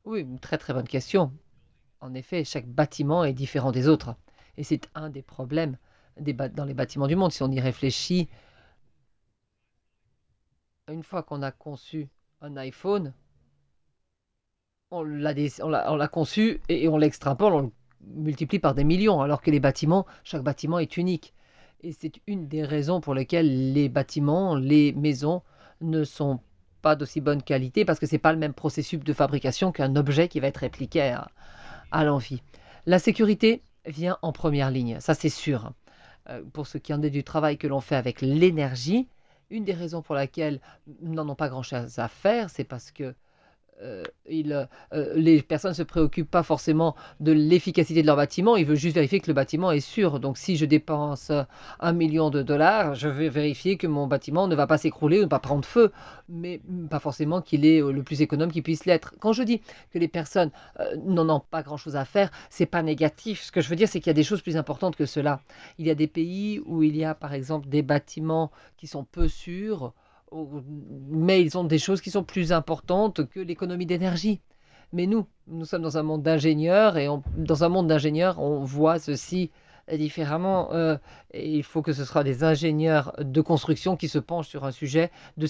Oui, une très très bonne question. En effet, chaque bâtiment est différent des autres. Et c'est un des problèmes dans les bâtiments du monde. Si on y réfléchit, une fois qu'on a conçu un iPhone, on l'a conçu et on l'extrapole, on le multiplie par des millions, alors que les bâtiments, chaque bâtiment est unique. Et c'est une des raisons pour lesquelles les bâtiments, les maisons ne sont pas d'aussi bonne qualité, parce que ce n'est pas le même processus de fabrication qu'un objet qui va être répliqué à l'envie. La sécurité vient en première ligne, ça c'est sûr. Pour ce qui en est du travail que l'on fait avec l'énergie, une des raisons pour laquelle nous n'en avons pas grand-chose à faire, c'est parce que les personnes ne se préoccupent pas forcément de l'efficacité de leur bâtiment, ils veulent juste vérifier que le bâtiment est sûr. Donc si je dépense 1 million de dollars, je vais vérifier que mon bâtiment ne va pas s'écrouler ou ne pas prendre feu, mais pas forcément qu'il est le plus économe qu'il puisse l'être. Quand je dis que les personnes n'en ont pas grand-chose à faire, c'est pas négatif. Ce que je veux dire, c'est qu'il y a des choses plus importantes que cela. Il y a des pays où il y a par exemple des bâtiments qui sont peu sûrs, mais ils ont des choses qui sont plus importantes que l'économie d'énergie. Mais nous sommes dans un monde d'ingénieurs et dans un monde d'ingénieurs, on voit ceci différemment. Et il faut que ce soit des ingénieurs de construction qui se penchent sur un sujet de